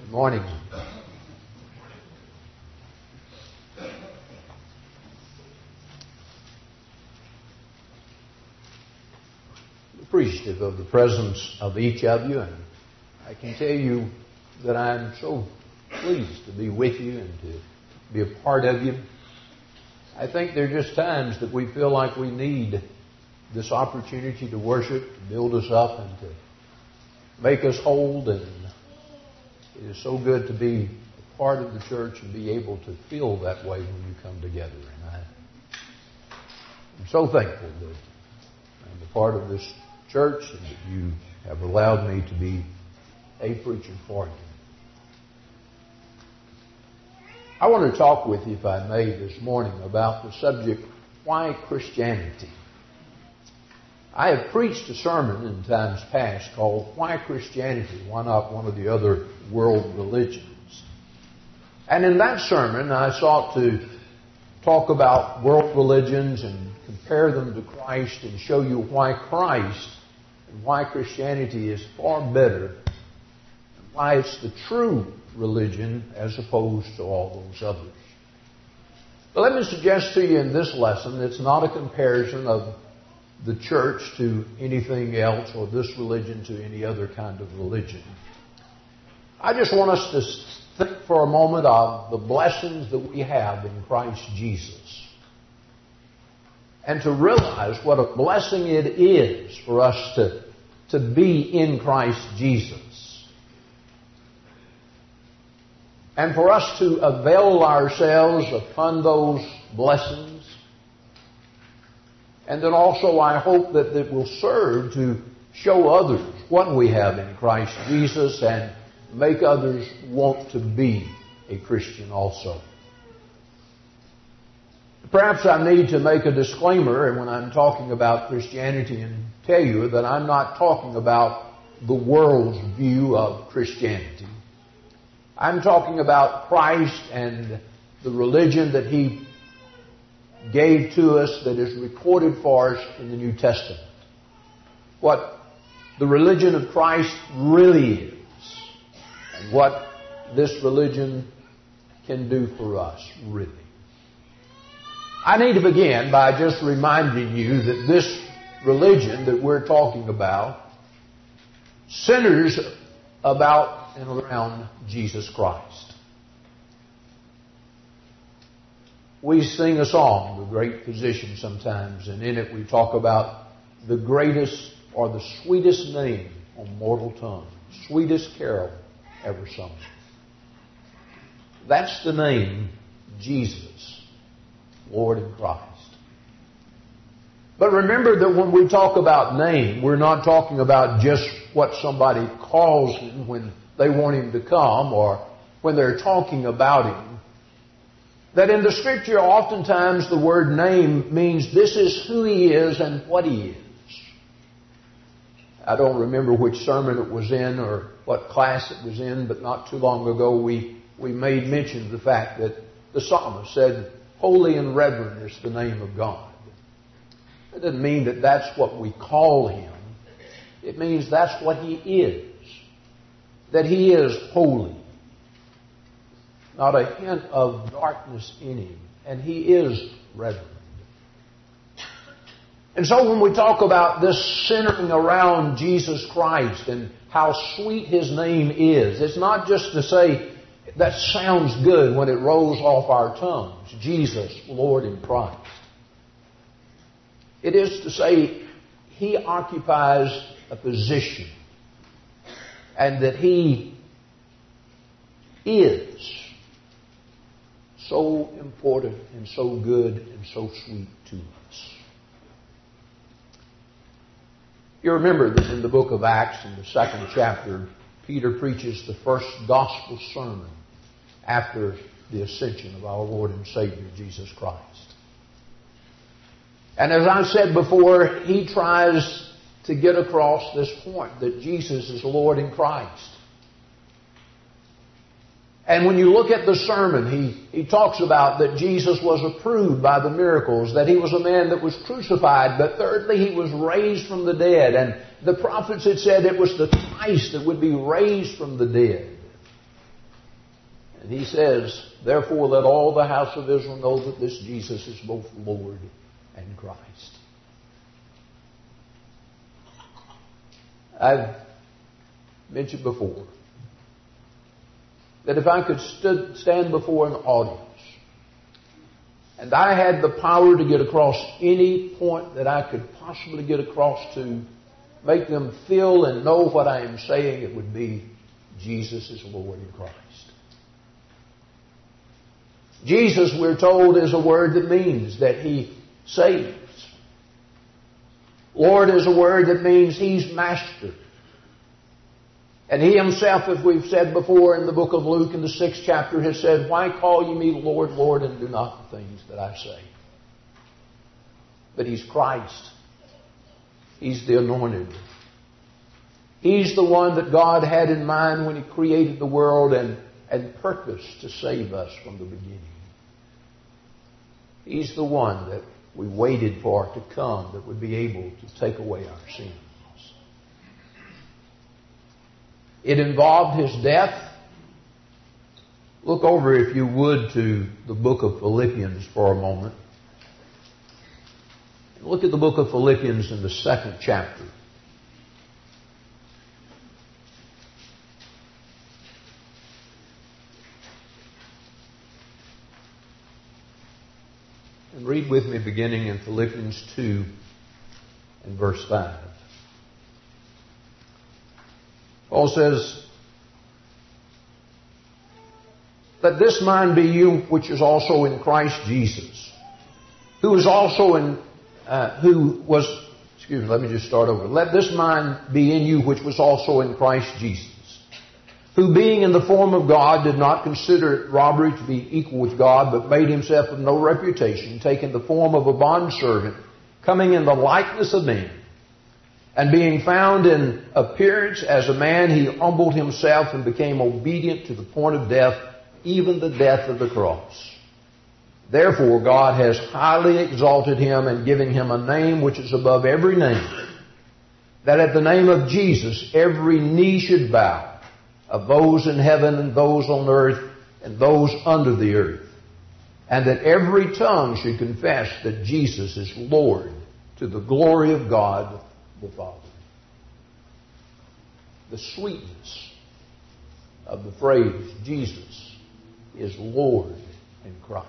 Good morning. Appreciative of the presence of each of you, and I can tell you that I'm so pleased to be with you and to be a part of you. I think there are just times that we feel like we need this opportunity to worship, to build us up, and to make us whole. And it is so good to be a part of the church and be able to feel that way when you come together. And I'm so thankful that I'm a part of this church and that you have allowed me to be a preacher for you. I want to talk with you, if I may, this morning about the subject, why Christianity? I have preached a sermon in times past called Why Christianity? Why not one of the other world religions? And in that sermon, I sought to talk about world religions and compare them to Christ and show you why Christ and why Christianity is far better and why it's the true religion as opposed to all those others. But let me suggest to you in this lesson, it's not a comparison of the church to anything else or this religion to any other kind of religion. I just want us to think for a moment of the blessings that we have in Christ Jesus and to realize what a blessing it is for us to be in Christ Jesus and for us to avail ourselves upon those blessings. And then also I hope that it will serve to show others what we have in Christ Jesus and make others want to be a Christian also. Perhaps I need to make a disclaimer when I'm talking about Christianity and tell you that I'm not talking about the world's view of Christianity. I'm talking about Christ and the religion that He gave to us that is recorded for us in the New Testament. What the religion of Christ really is and what this religion can do for us, really. I need to begin by just reminding you that this religion that we're talking about centers about and around Jesus Christ. We sing a song, The Great Physician, sometimes, and in it we talk about the greatest or the sweetest name on mortal tongue, sweetest carol ever sung. That's the name Jesus, Lord and Christ. But remember that when we talk about name, we're not talking about just what somebody calls Him when they want Him to come or when they're talking about Him. That in the Scripture, oftentimes the word name means this is who He is and what He is. I don't remember which sermon it was in or what class it was in, but not too long ago we made mention of the fact that the psalmist said, holy and reverend is the name of God. That doesn't mean that that's what we call Him. It means that's what He is. That He is holy. Not a hint of darkness in Him. And He is reverend. And so when we talk about this centering around Jesus Christ and how sweet His name is, it's not just to say that sounds good when it rolls off our tongues. Jesus, Lord and Christ. It is to say He occupies a position and that He is so important and so good and so sweet to us. You remember that in the book of Acts, in the 2nd chapter, Peter preaches the first gospel sermon after the ascension of our Lord and Savior, Jesus Christ. And as I said before, he tries to get across this point that Jesus is Lord and Christ. And when you look at the sermon, he talks about that Jesus was approved by the miracles, that He was a man that was crucified, but thirdly, He was raised from the dead. And the prophets had said it was the Christ that would be raised from the dead. And he says, therefore let all the house of Israel know that this Jesus is both Lord and Christ. I've mentioned before that if I could stand before an audience and I had the power to get across any point that I could possibly get across to make them feel and know what I am saying, it would be Jesus is Lord and Christ. Jesus, we're told, is a word that means that He saves. Lord is a word that means He's Master. And He Himself, as we've said before in the book of Luke in the 6th chapter, has said, why call ye me Lord, Lord, and do not the things that I say? But He's Christ. He's the Anointed. He's the one that God had in mind when He created the world and purposed to save us from the beginning. He's the one that we waited for to come that would be able to take away our sins. It involved His death. Look over, if you would, to the book of Philippians for a moment. Look at the book of Philippians in the 2nd chapter. And read with me beginning in Philippians 2 and verse 5. Paul says, let this mind be you which is also in Christ Jesus, who is also in, let me just start over. Let this mind be in you which was also in Christ Jesus, who being in the form of God did not consider it robbery to be equal with God, but made Himself of no reputation, taking the form of a bondservant, coming in the likeness of men. And being found in appearance as a man, He humbled Himself and became obedient to the point of death, even the death of the cross. Therefore God has highly exalted Him and given Him a name which is above every name, that at the name of Jesus every knee should bow, of those in heaven and those on earth and those under the earth, and that every tongue should confess that Jesus is Lord, to the glory of God the Father. The sweetness of the phrase Jesus is Lord in Christ.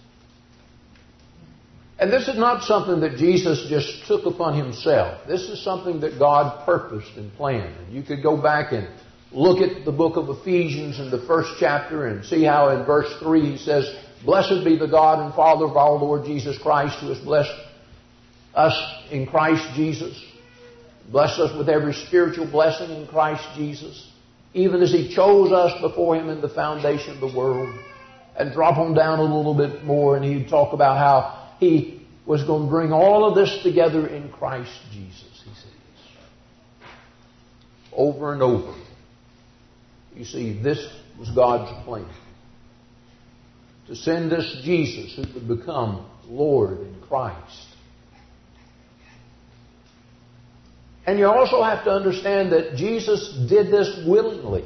And this is not something that Jesus just took upon Himself. This is something that God purposed and planned. And you could go back and look at the book of Ephesians in the 1st chapter and see how in verse 3 He says, blessed be the God and Father of our Lord Jesus Christ, who has blessed us in Christ Jesus. Bless us with every spiritual blessing in Christ Jesus, even as He chose us before Him in the foundation of the world. And drop on down a little bit more and He'd talk about how He was going to bring all of this together in Christ Jesus, He says. Over and over. You see, this was God's plan. To send this Jesus who could become Lord in Christ. And you also have to understand that Jesus did this willingly.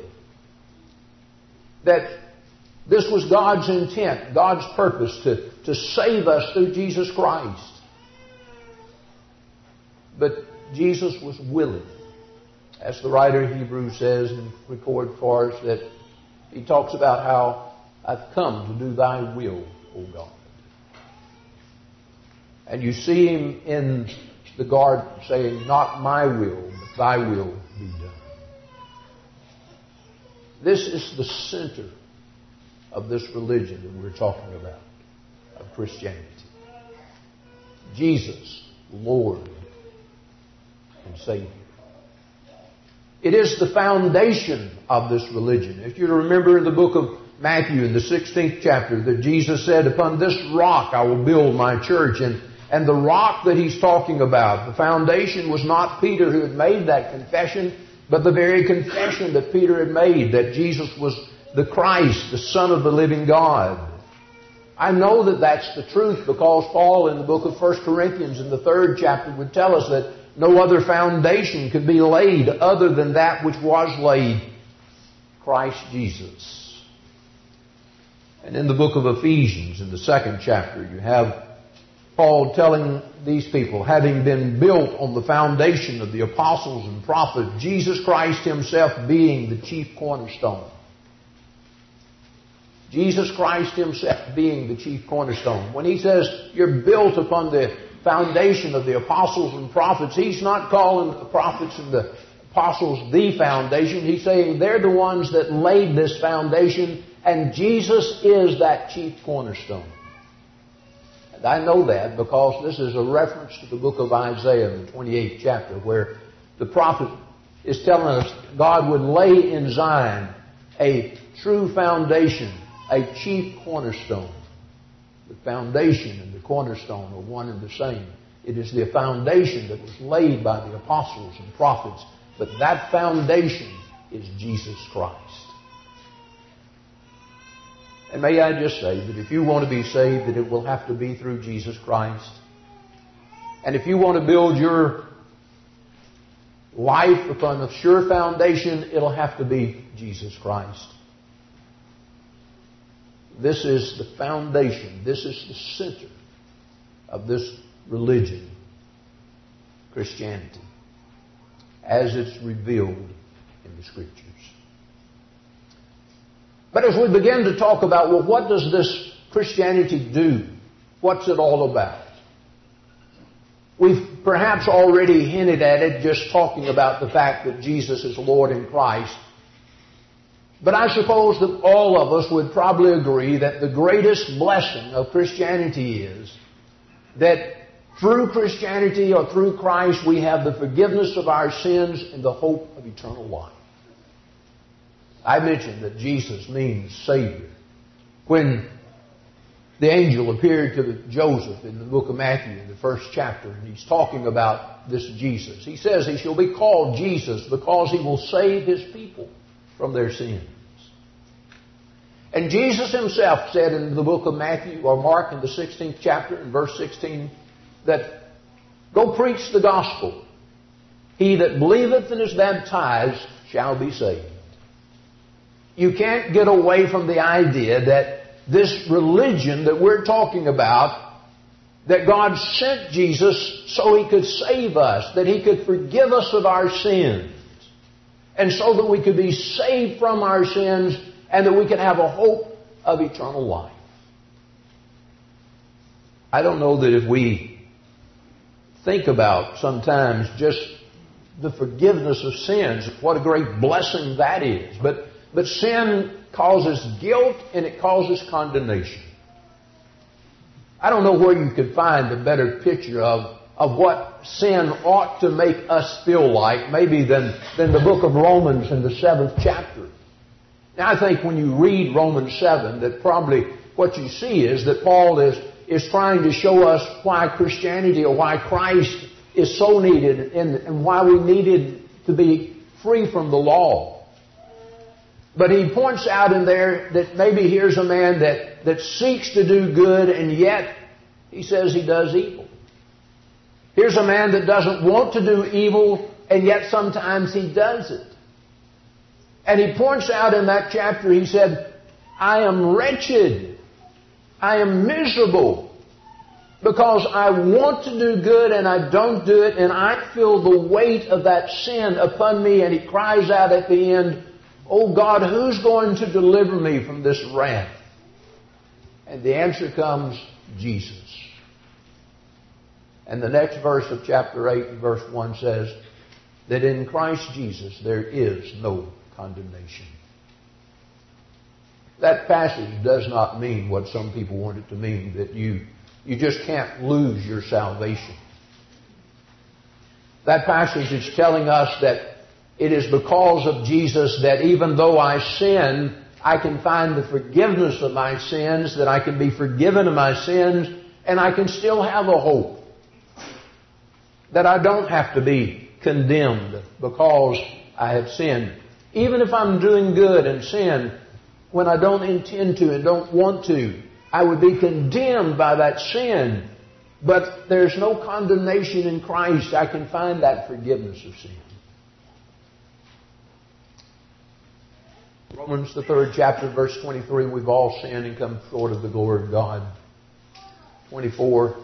That this was God's intent, God's purpose to save us through Jesus Christ. But Jesus was willing. As the writer of Hebrews says and records for us, that he talks about how I've come to do Thy will, O God. And you see Him in the garden saying, not my will, but Thy will be done. This is the center of this religion that we're talking about, of Christianity. Jesus, Lord and Savior. It is the foundation of this religion. If you remember in the book of Matthew in the 16th chapter that Jesus said, upon this rock I will build my church. And the rock that He's talking about, the foundation was not Peter who had made that confession, but the very confession that Peter had made, that Jesus was the Christ, the Son of the living God. I know that that's the truth because Paul in the book of 1 Corinthians in the 3rd chapter would tell us that no other foundation could be laid other than that which was laid, Christ Jesus. And in the book of Ephesians, in the 2nd chapter, you have Paul telling these people, having been built on the foundation of the apostles and prophets, Jesus Christ Himself being the chief cornerstone. Jesus Christ Himself being the chief cornerstone. When He says you're built upon the foundation of the apostles and prophets, He's not calling the prophets and the apostles the foundation. He's saying they're the ones that laid this foundation, and Jesus is that chief cornerstone. And I know that because this is a reference to the book of Isaiah in the 28th chapter, where the prophet is telling us God would lay in Zion a true foundation, a chief cornerstone. The foundation and the cornerstone are one and the same. It is the foundation that was laid by the apostles and prophets, but that foundation is Jesus Christ. And may I just say that if you want to be saved, that it will have to be through Jesus Christ. And if you want to build your life upon a sure foundation, it'll have to be Jesus Christ. This is the foundation. This is the center of this religion, Christianity, as it's revealed in the Scriptures. But as we begin to talk about, well, what does this Christianity do? What's it all about? We've perhaps already hinted at it, just talking about the fact that Jesus is Lord in Christ. But I suppose that all of us would probably agree that the greatest blessing of Christianity is that through Christianity or through Christ we have the forgiveness of our sins and the hope of eternal life. I mentioned that Jesus means Savior. When the angel appeared to Joseph in the book of Matthew in the 1st chapter, and he's talking about this Jesus, he says he shall be called Jesus because he will save his people from their sins. And Jesus Himself said in the book of Matthew or Mark in the 16th chapter in verse 16 that go preach the gospel. He that believeth and is baptized shall be saved. You can't get away from the idea that this religion that we're talking about, that God sent Jesus so He could save us, that He could forgive us of our sins, and so that we could be saved from our sins and that we could have a hope of eternal life. I don't know that if we think about sometimes just the forgiveness of sins, what a great blessing that is. But sin causes guilt and it causes condemnation. I don't know where you could find a better picture of what sin ought to make us feel like, maybe than the book of Romans in the 7th chapter. Now, I think when you read Romans 7, that probably what you see is that Paul is trying to show us why Christianity or why Christ is so needed and why we needed to be free from the law. But he points out in there that maybe here's a man that seeks to do good and yet he says he does evil. Here's a man that doesn't want to do evil and yet sometimes he does it. And he points out in that chapter, he said, I am wretched. I am miserable because I want to do good and I don't do it, and I feel the weight of that sin upon me. And he cries out at the end, oh God, who's going to deliver me from this wrath? And the answer comes, Jesus. And the next verse of chapter 8, verse 1 says that in Christ Jesus there is no condemnation. That passage does not mean what some people want it to mean, that you just can't lose your salvation. That passage is telling us that it is because of Jesus that even though I sin, I can find the forgiveness of my sins, that I can be forgiven of my sins, and I can still have a hope. That I don't have to be condemned because I have sinned. Even if I'm doing good and sin when I don't intend to and don't want to, I would be condemned by that sin. But there's no condemnation in Christ. I can find that forgiveness of sin. Romans, the 3rd chapter, verse 23, we've all sinned and come short of the glory of God. 24,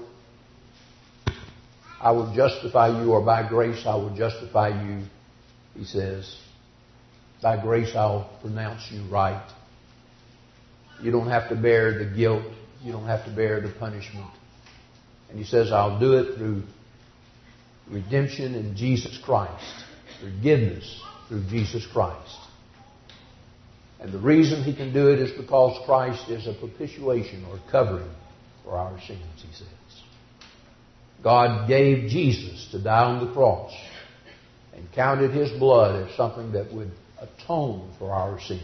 I will justify you, or by grace I will justify you, he says. By grace I'll pronounce you right. You don't have to bear the guilt. You don't have to bear the punishment. And he says, I'll do it through redemption in Jesus Christ. Forgiveness through Jesus Christ. And the reason he can do it is because Christ is a propitiation or covering for our sins, he says. God gave Jesus to die on the cross and counted his blood as something that would atone for our sins.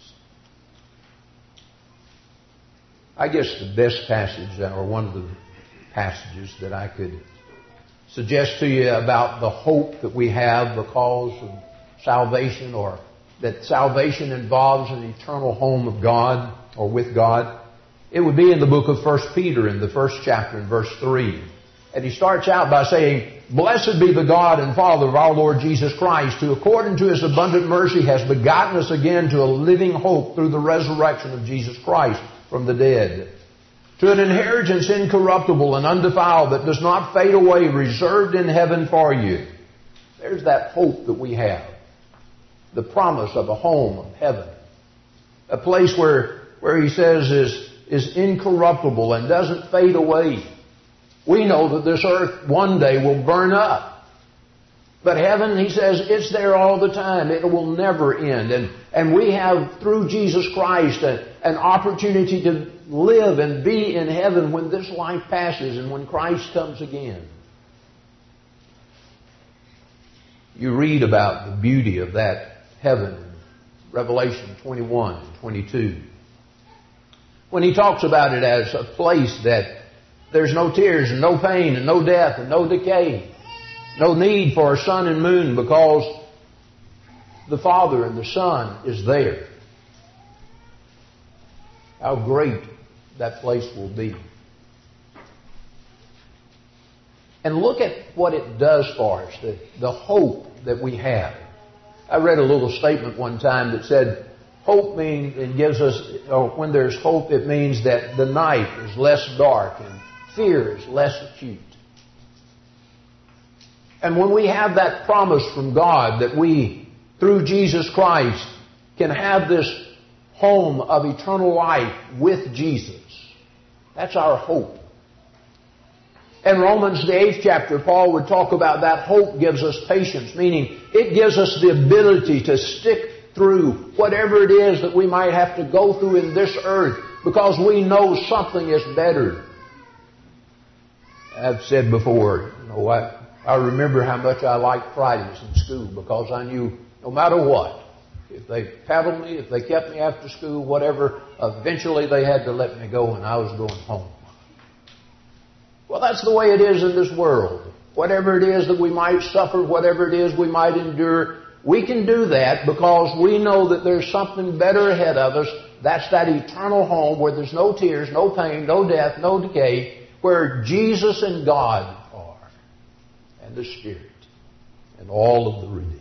I guess the best passage, or one of the passages that I could suggest to you about the hope that we have because of salvation, or that salvation involves an eternal home of God or with God, it would be in the book of 1 Peter in the 1st chapter in verse 3. And he starts out by saying, Blessed be the God and Father of our Lord Jesus Christ, who according to his abundant mercy has begotten us again to a living hope through the resurrection of Jesus Christ from the dead, to an inheritance incorruptible and undefiled that does not fade away, reserved in heaven for you. There's that hope that we have. The promise of a home of heaven. A place where he says is incorruptible and doesn't fade away. We know that this earth one day will burn up. But heaven, he says, it's there all the time. It will never end. And we have, through Jesus Christ, an opportunity to live and be in heaven when this life passes and when Christ comes again. You read about the beauty of that heaven in Revelation 21 and 22. When he talks about it as a place that there's no tears and no pain and no death and no decay. No need for a sun and moon because the Father and the Son is there. How great that place will be. And look at what it does for us, the hope that we have. I read a little statement one time that said, hope means, it gives us, or when there's hope, it means that the night is less dark and fear is less acute. And when we have that promise from God that we, through Jesus Christ, can have this home of eternal life with Jesus, that's our hope. In Romans, the 8th chapter, Paul would talk about that hope gives us patience, meaning it gives us the ability to stick through whatever it is that we might have to go through in this earth because we know something is better. I've said before, I remember how much I liked Fridays in school because I knew no matter what, if they paddled me, if they kept me after school, whatever, eventually they had to let me go and I was going home. Well, that's the way it is in this world. Whatever it is that we might suffer, whatever it is we might endure, we can do that because we know that there's something better ahead of us. That's that eternal home where there's no tears, no pain, no death, no decay, where Jesus and God are, and the Spirit, and all of the redeemed.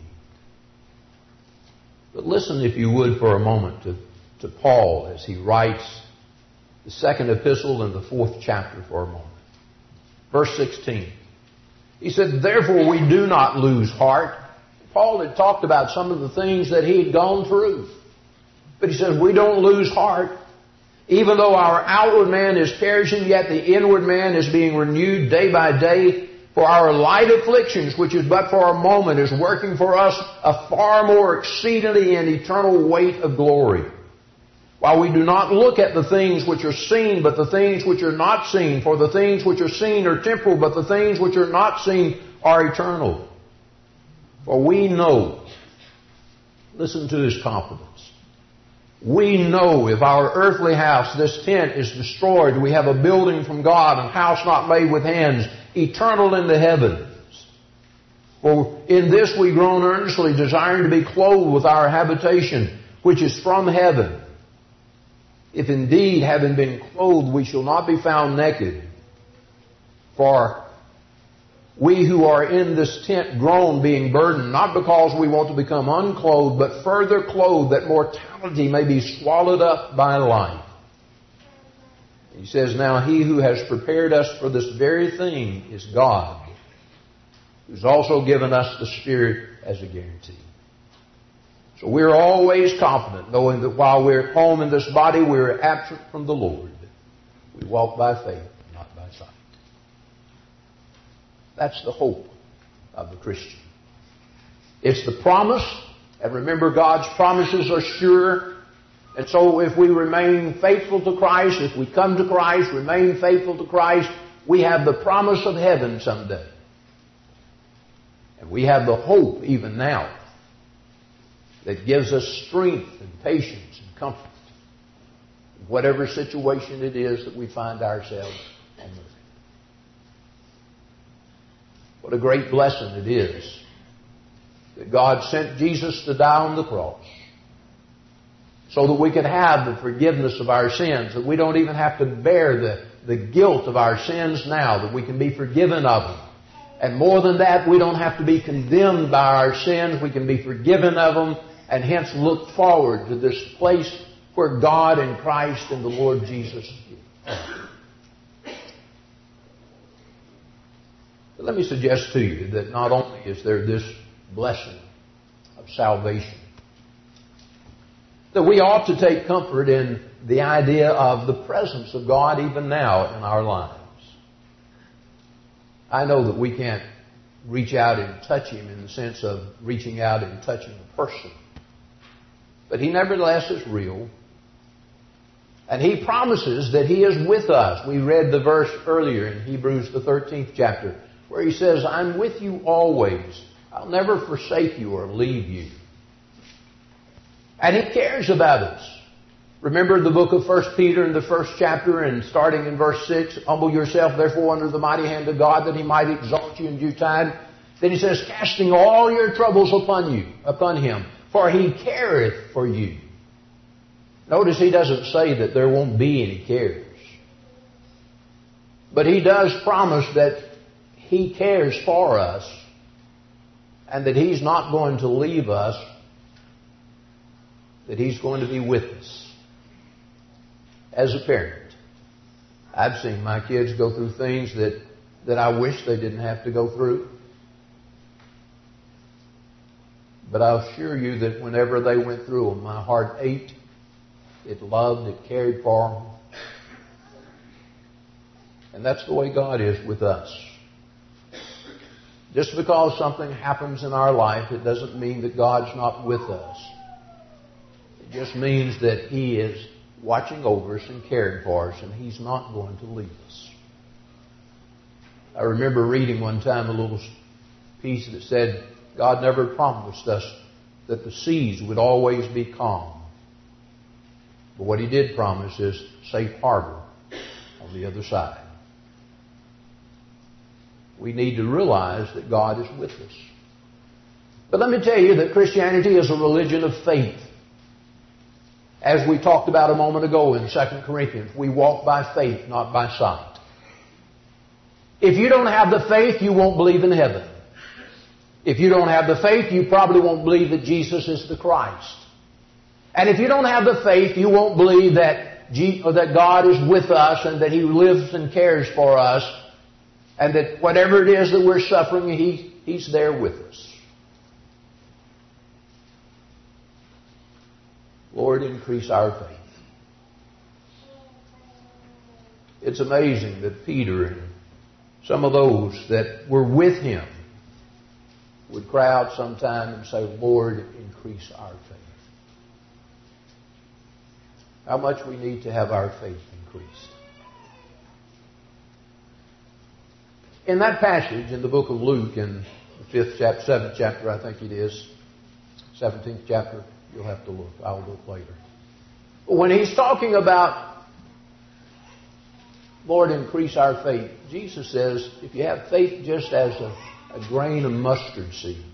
But listen, if you would, for a moment to Paul as he writes the 2nd epistle in the 4th chapter for a moment. Verse 16. He said, Therefore we do not lose heart. Paul had talked about some of the things that he had gone through. But he says, we don't lose heart. Even though our outward man is perishing, yet the inward man is being renewed day by day. For our light afflictions, which is but for a moment, is working for us a far more exceedingly and eternal weight of glory. While we do not look at the things which are seen, but the things which are not seen. For the things which are seen are temporal, but the things which are not seen are eternal. For we know, listen to his confidence. We know if our earthly house, this tent, is destroyed, we have a building from God, a house not made with hands, eternal in the heavens. For in this we groan earnestly, desiring to be clothed with our habitation, which is from heaven. If indeed, having been clothed, we shall not be found naked. For We who are in this tent groan, being burdened, not because we want to become unclothed, but further clothed, that mortality may be swallowed up by life. He says, now He who has prepared us for this very thing is God, who's also given us the Spirit as a guarantee. So we're always confident, knowing that while we're at home in this body, we're absent from the Lord. We walk by faith, not by sight. That's the hope of the Christian. It's the promise, and remember, God's promises are sure. And so if we remain faithful to Christ, if we come to Christ, remain faithful to Christ, we have the promise of heaven someday. And we have the hope even now that gives us strength and patience and comfort in whatever situation it is that we find ourselves on earth. What a great blessing it is that God sent Jesus to die on the cross so that we could have the forgiveness of our sins, that we don't even have to bear the guilt of our sins now, that we can be forgiven of them. And more than that, we don't have to be condemned by our sins. We can be forgiven of them and hence look forward to this place where God and Christ and the Lord Jesus are. But let me suggest to you that not only is there this blessing of salvation, that we ought to take comfort in the idea of the presence of God even now in our lives. I know that we can't reach out and touch Him in the sense of reaching out and touching a person. But He nevertheless is real. And He promises that He is with us. We read the verse earlier in Hebrews the 13th chapter where He says, I'm with you always. I'll never forsake you or leave you. And He cares about us. Remember the book of 1 Peter in the first chapter and starting in verse 6, humble yourself therefore under the mighty hand of God that He might exalt you in due time. Then He says, casting all your troubles upon Him, for He careth for you. Notice He doesn't say that there won't be any cares. But He does promise that He cares for us and that He's not going to leave us, that He's going to be with us. As a parent, I've seen my kids go through things that I wish they didn't have to go through. But I'll assure you that whenever they went through them, my heart ached, it loved, it cared for them. And that's the way God is with us. Just because something happens in our life, it doesn't mean that God's not with us. It just means that He is watching over us and caring for us, and He's not going to leave us. I remember reading one time a little piece that said, God never promised us that the seas would always be calm. But what He did promise is safe harbor on the other side. We need to realize that God is with us. But let me tell you that Christianity is a religion of faith. As we talked about a moment ago in 2 Corinthians, we walk by faith, not by sight. If you don't have the faith, you won't believe in heaven. If you don't have the faith, you probably won't believe that Jesus is the Christ. And if you don't have the faith, you won't believe that God is with us and that He lives and cares for us and that whatever it is that we're suffering, He's there with us. Lord, increase our faith. It's amazing that Peter and some of those that were with him would cry out sometime and say, Lord, increase our faith. How much we need to have our faith increased. In that passage in the book of Luke, in the 7th chapter, I think it is, 17th chapter, you'll have to look. I'll look later. But when He's talking about, Lord, increase our faith, Jesus says, if you have faith just as a grain of mustard seed,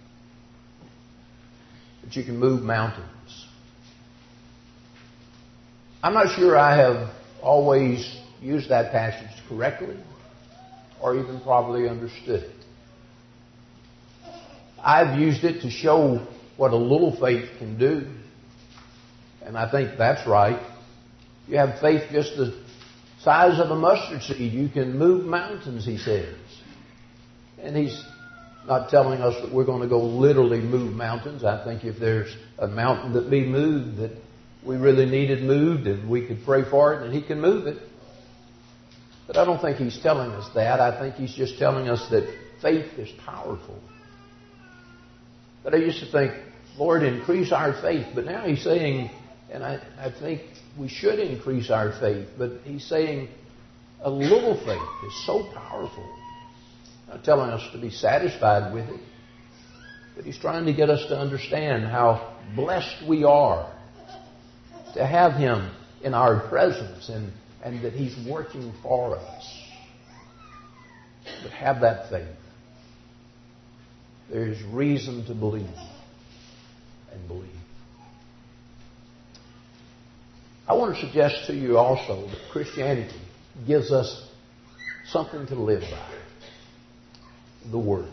that you can move mountains. I'm not sure I have always used that passage correctly or even probably understood it. I've used it to show what a little faith can do. And I think that's right. You have faith just the size of a mustard seed. You can move mountains, he says. And he's not telling us that we're going to go literally move mountains. I think if there's a mountain that be moved that we really needed moved, and we could pray for it and he can move it. But I don't think he's telling us that. I think he's just telling us that faith is powerful. But I used to think, Lord, increase our faith. But now he's saying, and I think we should increase our faith, but he's saying a little faith is so powerful. Not telling us to be satisfied with it, but he's trying to get us to understand how blessed we are to have him in our presence and that he's working for us. But have that faith. There is reason to believe and believe. I want to suggest to you also that Christianity gives us something to live by. The Word.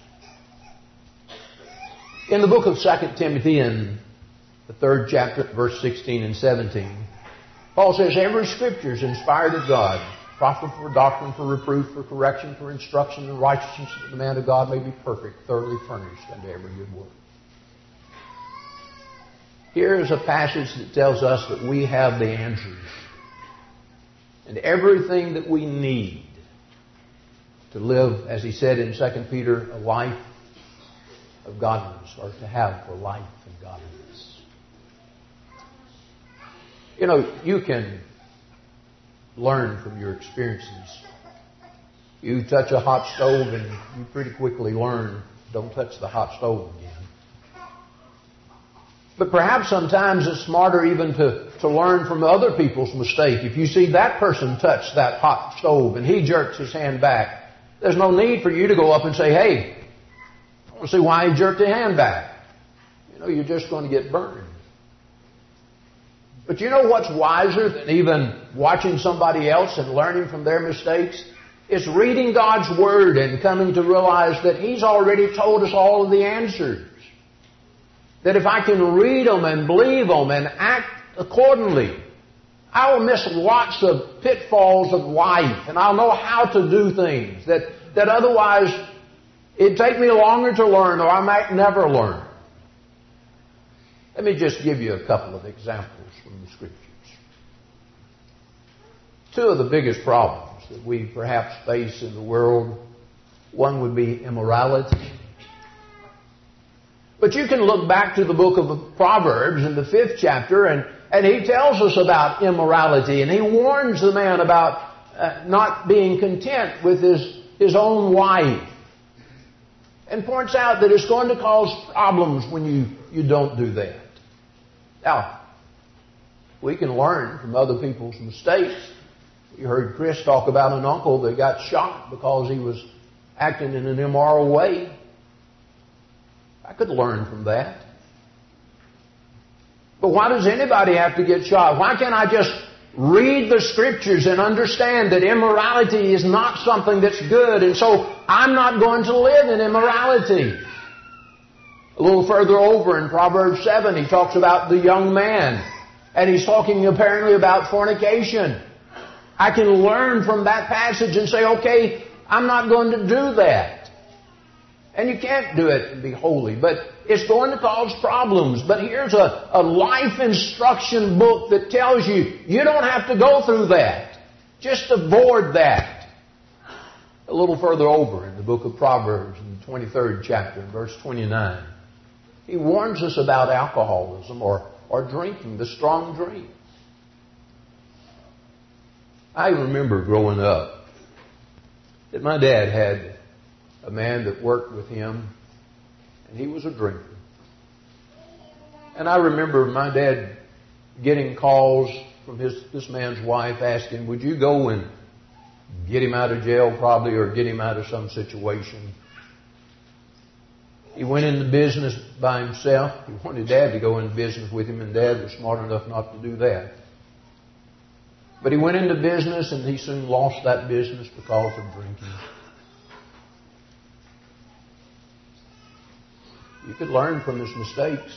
In the book of 2 Timothy, in the 3rd chapter, verse 16 and 17, Paul says, every Scripture is inspired of God, profitable for doctrine, for reproof, for correction, for instruction in righteousness, that the man of God may be perfect, thoroughly furnished unto every good work. Here is a passage that tells us that we have the answers and everything that we need to live, as he said in 2 Peter, a life of godliness, or to have for life and godliness. You know, you can learn from your experiences. You touch a hot stove and you pretty quickly learn, don't touch the hot stove again. But perhaps sometimes it's smarter even to learn from other people's mistake. If you see that person touch that hot stove and he jerks his hand back, there's no need for you to go up and say, hey, I want to see why he jerked his hand back. You know, you're just going to get burned. But you know what's wiser than even watching somebody else and learning from their mistakes? It's reading God's Word and coming to realize that He's already told us all of the answers. That if I can read them and believe them and act accordingly, I will miss lots of pitfalls of life, and I'll know how to do things that otherwise it'd take me longer to learn, or I might never learn. Let me just give you a couple of examples from the Scriptures. Two of the biggest problems that we perhaps face in the world, one would be immorality. But you can look back to the book of Proverbs in the 5th chapter, and he tells us about immorality, and he warns the man about not being content with his own wife, and points out that it's going to cause problems when you don't do that. Now, we can learn from other people's mistakes. You heard Chris talk about an uncle that got shot because he was acting in an immoral way. I could learn from that. But why does anybody have to get shot? Why can't I just read the Scriptures and understand that immorality is not something that's good, and so I'm not going to live in immorality? A little further over in Proverbs 7, he talks about the young man, and he's talking apparently about fornication. I can learn from that passage and say, okay, I'm not going to do that. And you can't do it and be holy, but it's going to cause problems. But here's a life instruction book that tells you, you don't have to go through that. Just avoid that. A little further over in the book of Proverbs, in the 23rd chapter, verse 29, he warns us about alcoholism or drinking, the strong drink. I remember growing up that my dad had a man that worked with him, and he was a drinker. And I remember my dad getting calls from this man's wife asking, would you go and get him out of jail probably, or get him out of some situation? He went into business by himself. He wanted Dad to go into business with him, and Dad was smart enough not to do that. But he went into business, and he soon lost that business because of drinking. You could learn from his mistakes.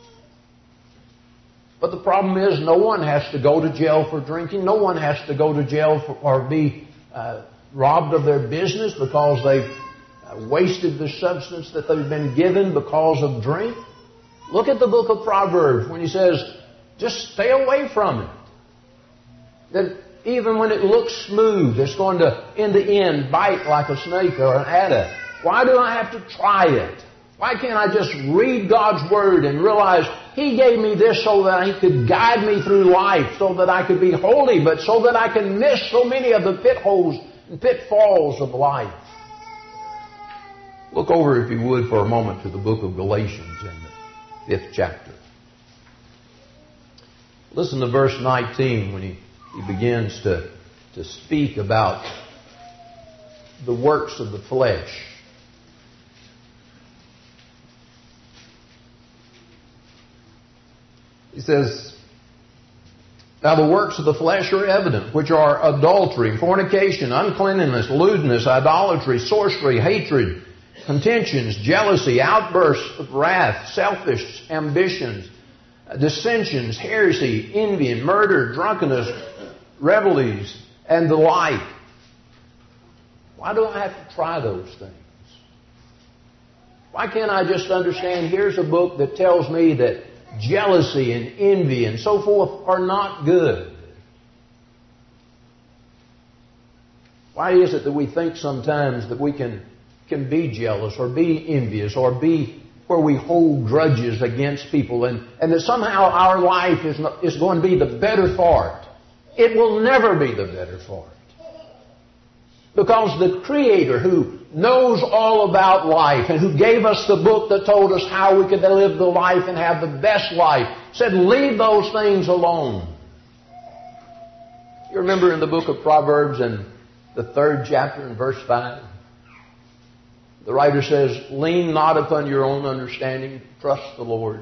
But the problem is no one has to go to jail for drinking. No one has to go to jail or be robbed of their business because they've wasted the substance that they've been given because of drink. Look at the book of Proverbs when he says, just stay away from it. That even when it looks smooth, it's going to, in the end, bite like a snake or an adder. Why do I have to try it? Why can't I just read God's Word and realize He gave me this so that He could guide me through life, so that I could be holy, but so that I can miss so many of the pitholes and pitfalls of life? Look over, if you would, for a moment to the book of Galatians in the 5th chapter. Listen to verse 19 when he begins to speak about the works of the flesh. He says, now the works of the flesh are evident, which are adultery, fornication, uncleanness, lewdness, idolatry, sorcery, hatred, contentions, jealousy, outbursts of wrath, selfish ambitions, dissensions, heresy, envy, murder, drunkenness, revelries, and the like. Why do I have to try those things? Why can't I just understand, here's a book that tells me that jealousy and envy and so forth are not good? Why is it that we think sometimes that we can be jealous or be envious or be where we hold grudges against people and that somehow our life is going to be the better for it? It will never be the better for it. Because the Creator, who knows all about life and who gave us the book that told us how we could live the life and have the best life, said, leave those things alone. You remember in the book of Proverbs in the 3rd chapter in verse 5, the writer says, lean not upon your own understanding, trust the Lord.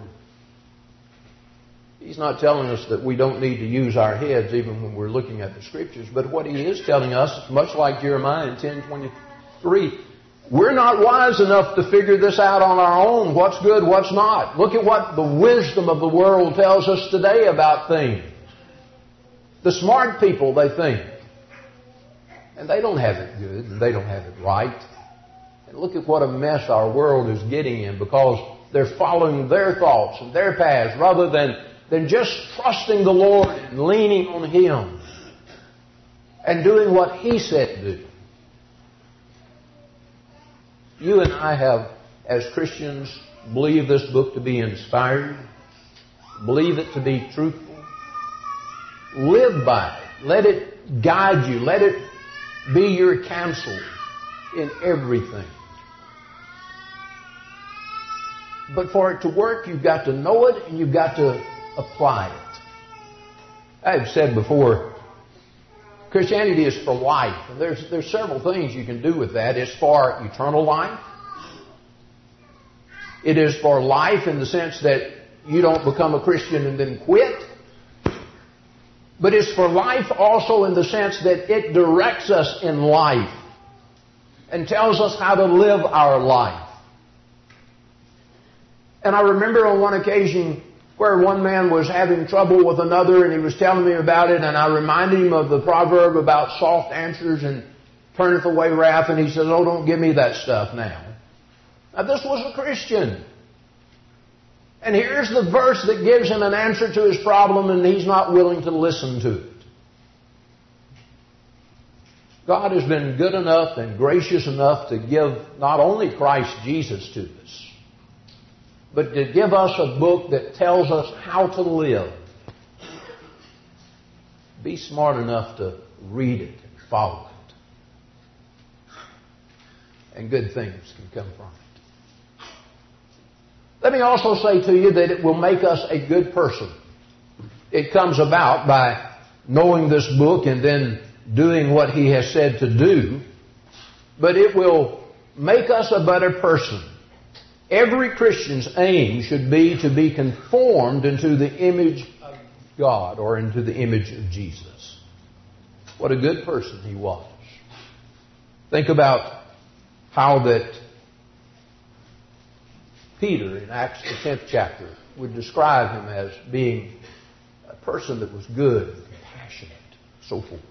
He's not telling us that we don't need to use our heads even when we're looking at the Scriptures. But what he is telling us, much like Jeremiah in 10:23, we're not wise enough to figure this out on our own. What's good, what's not. Look at what the wisdom of the world tells us today about things. The smart people, they think. And they don't have it good, and they don't have it right. And look at what a mess our world is getting in because they're following their thoughts and their paths rather than just trusting the Lord and leaning on Him and doing what He said to do. You and I have, as Christians, believe this book to be inspired, believe it to be truthful, live by it, let it guide you, let it be your counsel in everything. But for it to work, you've got to know it and you've got to apply it. I've said before, Christianity is for life. And there's several things you can do with that. It's for eternal life. It is for life in the sense that you don't become a Christian and then quit. But it's for life also in the sense that it directs us in life and tells us how to live our life. And I remember on one occasion where one man was having trouble with another and he was telling me about it, and I reminded him of the proverb about soft answers and turneth away wrath, and he says, oh, don't give me that stuff now. Now this was a Christian. And here's the verse that gives him an answer to his problem, and he's not willing to listen to it. God has been good enough and gracious enough to give not only Christ Jesus to us, but to give us a book that tells us how to live. Be smart enough to read it and follow it. And good things can come from it. Let me also say to you that it will make us a good person. It comes about by knowing this book and then doing what He has said to do. But it will make us a better person. Every Christian's aim should be to be conformed into the image of God or into the image of Jesus. What a good person he was. Think about how that Peter in Acts the 10th chapter would describe him as being a person that was good, compassionate, so forth.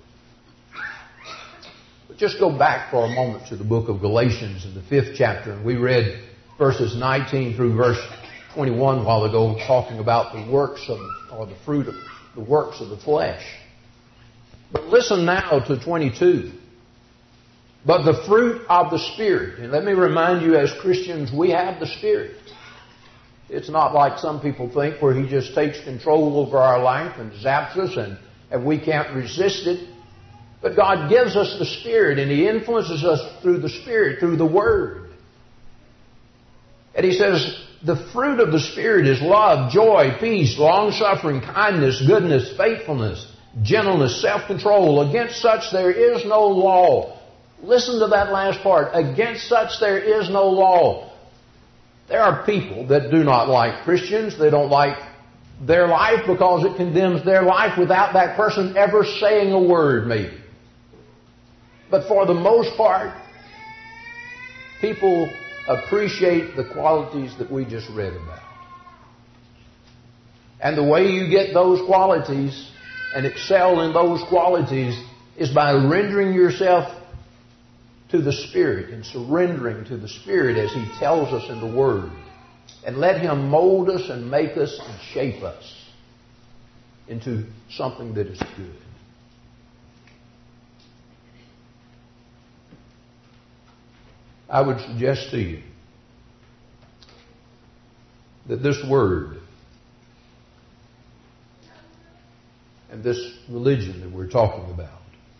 But just go back for a moment to the book of Galatians in the 5th chapter, and we read verses 19 through verse 21 a while ago, talking about the works of, or the fruit of the works of the flesh. But listen now to 22. But the fruit of the Spirit. And let me remind you, as Christians, we have the Spirit. It's not like some people think, where He just takes control over our life and zaps us and we can't resist it. But God gives us the Spirit, and He influences us through the Spirit, through the Word. And He says, the fruit of the Spirit is love, joy, peace, long-suffering, kindness, goodness, faithfulness, gentleness, self-control. Against such there is no law. Listen to that last part. Against such there is no law. There are people that do not like Christians. They don't like their life because it condemns their life without that person ever saying a word, maybe. But for the most part, people appreciate the qualities that we just read about. And the way you get those qualities and excel in those qualities is by rendering yourself to the Spirit and surrendering to the Spirit as He tells us in the Word. And let Him mold us and make us and shape us into something that is good. I would suggest to you that this Word and this religion that we're talking about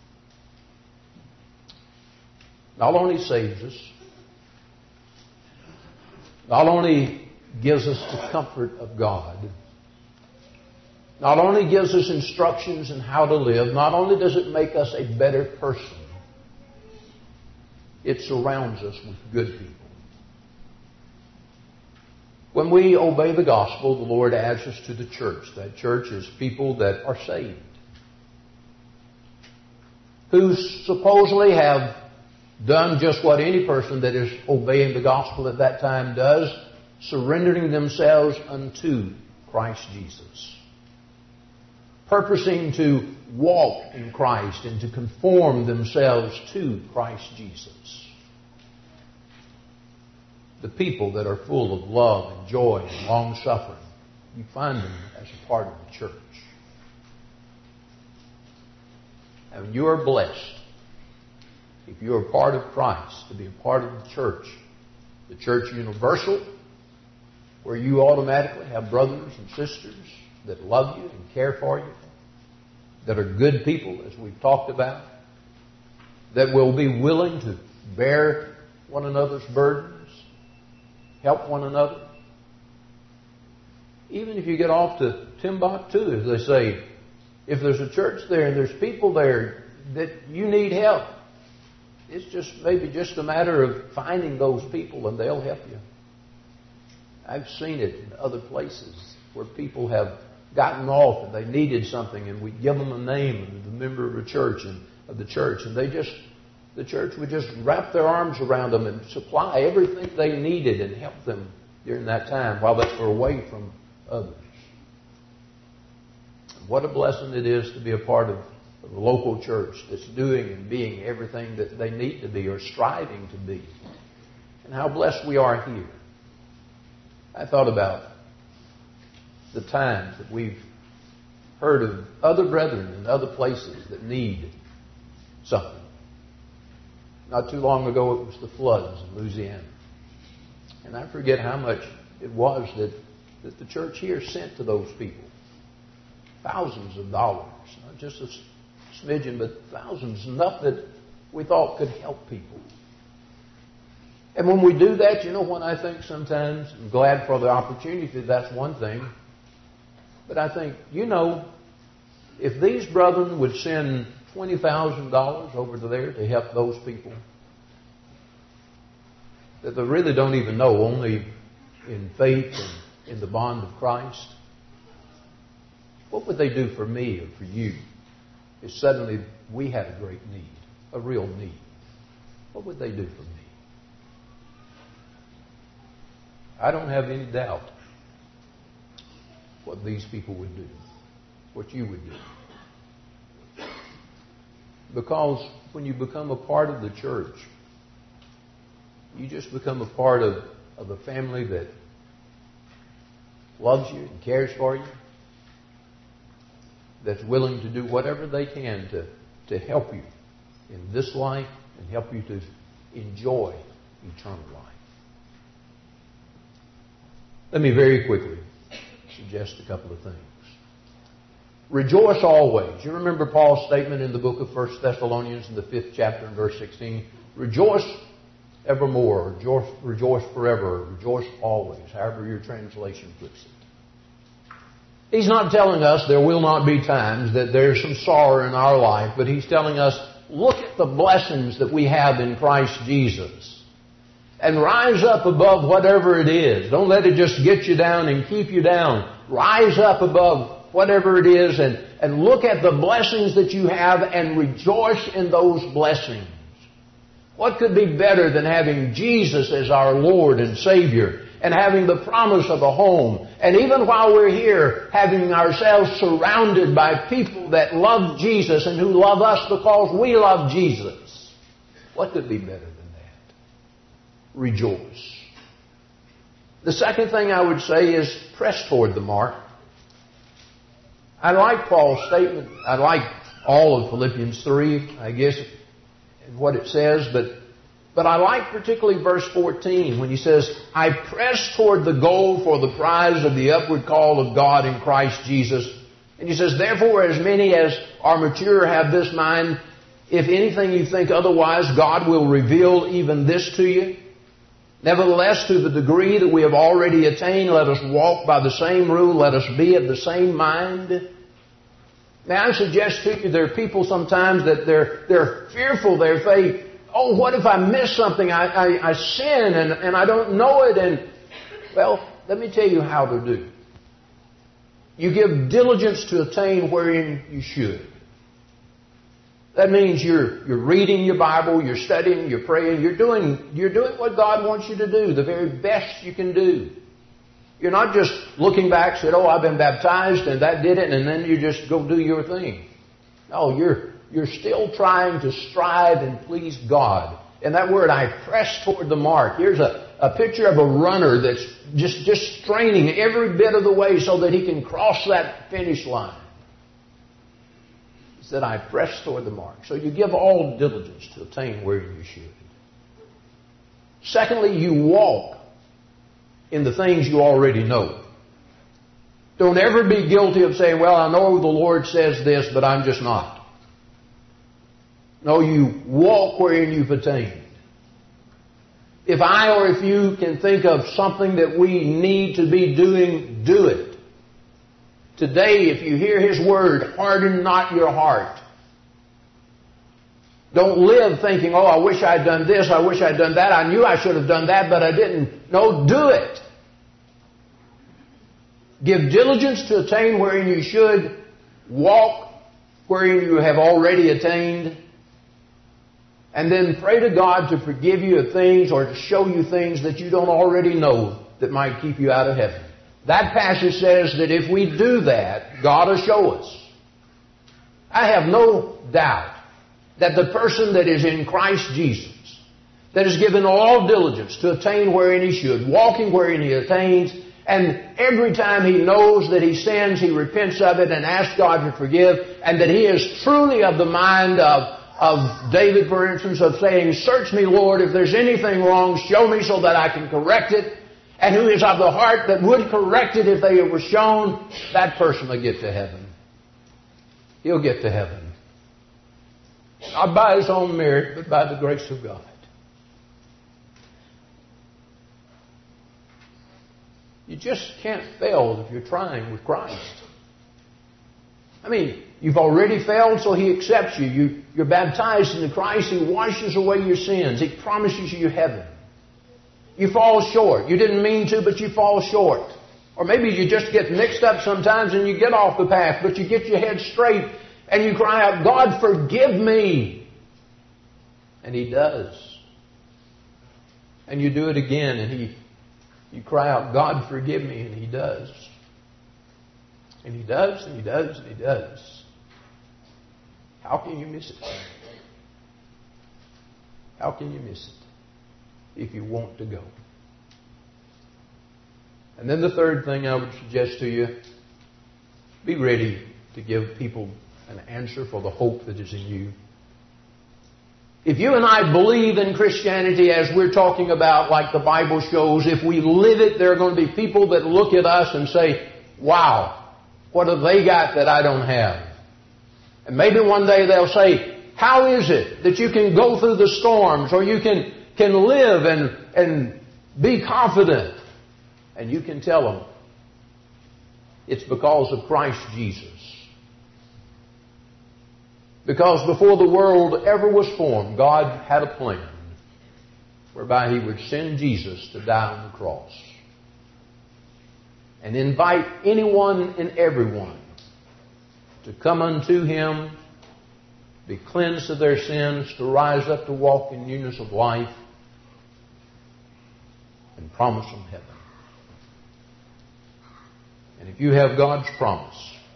not only saves us, not only gives us the comfort of God, not only gives us instructions in how to live, not only does it make us a better person, it surrounds us with good people. When we obey the gospel, the Lord adds us to the church. That church is people that are saved, who supposedly have done just what any person that is obeying the gospel at that time does, surrendering themselves unto Christ Jesus, purposing to walk in Christ and to conform themselves to Christ Jesus. The people that are full of love and joy and long-suffering, you find them as a part of the church. And you are blessed, if you are part of Christ, to be a part of the church universal, where you automatically have brothers and sisters that love you and care for you, that are good people, as we've talked about, that will be willing to bear one another's burdens, help one another. Even if you get off to Timbuktu, as they say, if there's a church there and there's people there that you need help, it's just maybe just a matter of finding those people and they'll help you. I've seen it in other places where people have gotten off and they needed something, and we give them a name of the member of a church and of the church, and the church would just wrap their arms around them and supply everything they needed and help them during that time while they were away from others. What a blessing it is to be a part of a local church that's doing and being everything that they need to be or striving to be. And how blessed we are here. I thought about the times that we've heard of other brethren in other places that need something. Not too long ago, it was the floods in Louisiana. And I forget how much it was that the church here sent to those people. Thousands of dollars. Not just a smidgen, but thousands. Enough that we thought could help people. And when we do that, you know what I think sometimes? I'm glad for the opportunity. That's one thing. But I think, if these brethren would send $20,000 over there to help those people that they really don't even know, only in faith and in the bond of Christ, what would they do for me or for you if suddenly we had a great need, a real need? What would they do for me? I don't have any doubt what these people would do, what you would do. Because when you become a part of the church, you just become a part of a family that loves you and cares for you, that's willing to do whatever they can to help you in this life and help you to enjoy eternal life. Let me very quickly suggest a couple of things. Rejoice always. You remember Paul's statement in the book of 1 Thessalonians in the 5th chapter and verse 16? Rejoice evermore, rejoice forever, rejoice always, however your translation puts it. He's not telling us there will not be times that there's some sorrow in our life, but He's telling us, look at the blessings that we have in Christ Jesus. And rise up above whatever it is. Don't let it just get you down and keep you down. Rise up above whatever it is and look at the blessings that you have and rejoice in those blessings. What could be better than having Jesus as our Lord and Savior and having the promise of a home? And even while we're here, having ourselves surrounded by people that love Jesus and who love us because we love Jesus. What could be better than that? Rejoice. The second thing I would say is press toward the mark. I like Paul's statement. I like all of Philippians 3, I guess, and what it says, but I like particularly verse 14 when he says, I press toward the goal for the prize of the upward call of God in Christ Jesus. And he says, therefore, as many as are mature have this mind. If anything you think otherwise, God will reveal even this to you. Nevertheless, to the degree that we have already attained, let us walk by the same rule. Let us be of the same mind. Now, I suggest to you there are people sometimes that they're fearful. Oh, what if I miss something? I sin and I don't know it. And, well, let me tell you how to do. You give diligence to attain wherein you should. That means you're reading your Bible, you're studying, you're praying, you're doing what God wants you to do, the very best you can do. You're not just looking back and saying, oh, I've been baptized and that did it, and then you just go do your thing. No, you're still trying to strive and please God. And that word, I press toward the mark. Here's a picture of a runner that's just straining every bit of the way so that he can cross that finish line. That I press toward the mark. So you give all diligence to attain where you should. Secondly, you walk in the things you already know. Don't ever be guilty of saying, well, I know the Lord says this, but I'm just not. No, you walk wherein you've attained. If I or if you can think of something that we need to be doing, do it. Today, if you hear His word, harden not your heart. Don't live thinking, oh, I wish I'd done this, I wish I'd done that, I knew I should have done that, but I didn't. No, do it. Give diligence to attain wherein you should. Walk wherein you have already attained. And then pray to God to forgive you of things or to show you things that you don't already know that might keep you out of heaven. That passage says that if we do that, God will show us. I have no doubt that the person that is in Christ Jesus, that is given all diligence to attain wherein he should, walking wherein he attains, and every time he knows that he sins, he repents of it and asks God to forgive, and that he is truly of the mind of David, for instance, of saying, search me, Lord, if there's anything wrong, show me so that I can correct it. And who is of the heart that would correct it if they were shown, that person will get to heaven. He'll get to heaven. Not by his own merit, but by the grace of God. You just can't fail if you're trying with Christ. I mean, you've already failed, so He accepts you. You're baptized into Christ. He washes away your sins. He promises you heaven. You fall short. You didn't mean to, but you fall short. Or maybe you just get mixed up sometimes and you get off the path, but you get your head straight and you cry out, God, forgive me. And He does. And you do it again and He You cry out, God, forgive me, and He does. And He does, and He does, and He does. How can you miss it? How can you miss it if you want to go? And then the third thing I would suggest to you, be ready to give people an answer for the hope that is in you. If you and I believe in Christianity as we're talking about, like the Bible shows, if we live it, there are going to be people that look at us and say, wow, what have they got that I don't have? And maybe one day they'll say, how is it that you can go through the storms, or you can live and be confident? And you can tell them, it's because of Christ Jesus. Because before the world ever was formed, God had a plan whereby He would send Jesus to die on the cross and invite anyone and everyone to come unto Him, be cleansed of their sins, to rise up to walk in newness of life, and promise them heaven. And if you have God's promise,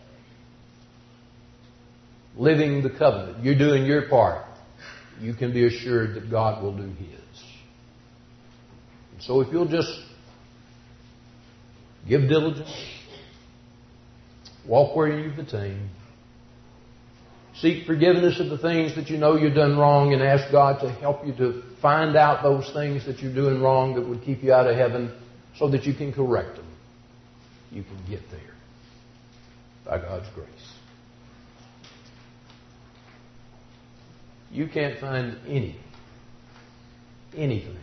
living the covenant, you're doing your part, you can be assured that God will do His. And so if you'll just give diligence, walk where you've attained, seek forgiveness of the things that you know you've done wrong, and ask God to help you to find out those things that you're doing wrong that would keep you out of heaven so that you can correct them, you can get there by God's grace. You can't find anything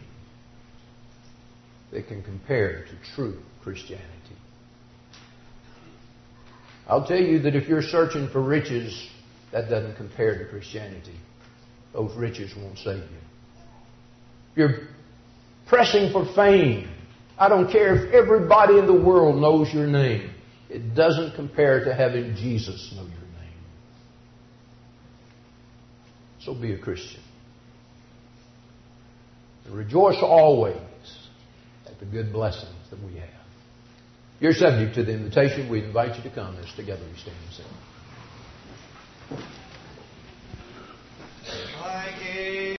that can compare to true Christianity. I'll tell you that if you're searching for riches, that doesn't compare to Christianity. Those riches won't save you. If you're pressing for fame, I don't care if everybody in the world knows your name. It doesn't compare to having Jesus know your name. So be a Christian. And rejoice always at the good blessings that we have. If you're subject to the invitation, we invite you to come as together we stand and sing.